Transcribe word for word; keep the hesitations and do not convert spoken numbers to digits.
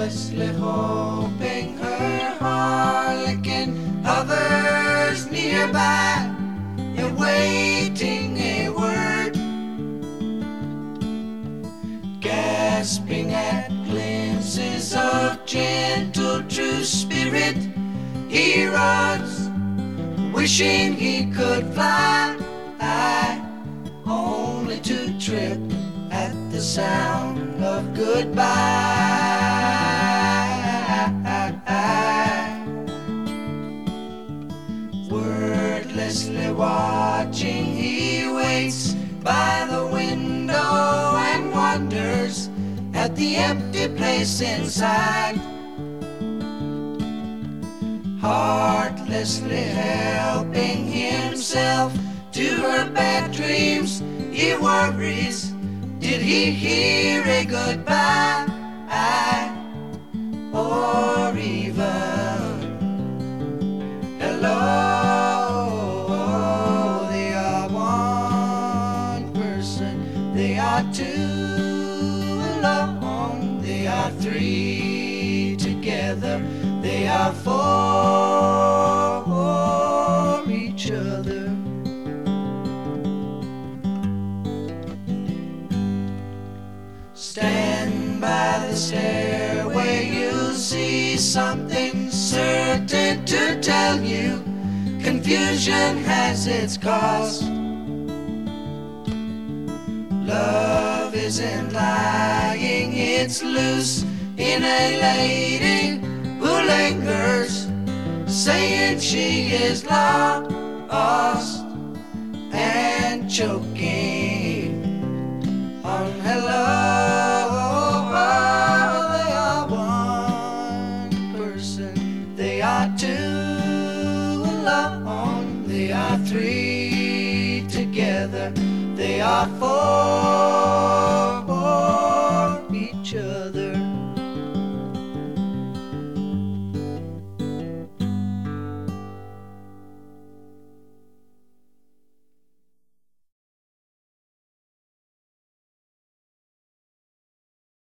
Wordlessly hoping her harlequin hovers nearby, awaiting a word, gasping at glimpses of gentle true spirit. He runs, wishing he could fly, only to trip at the sound of goodbye. Wordlessly watching, he waits by the window and wonders at the empty place inside. Heartlessly helping himself to her bad dreams, he worries, did he hear a goodbye? Or even hello? They are one person, they are two alone, they are three together, they are for each other. Stand by the stairway, you'll see something certain to tell you confusion has its cost. Love isn't lying, it's loose in a lady who lingers, saying she is lost and choking on hello. They are one person, they are two alone, they are three together, they are four.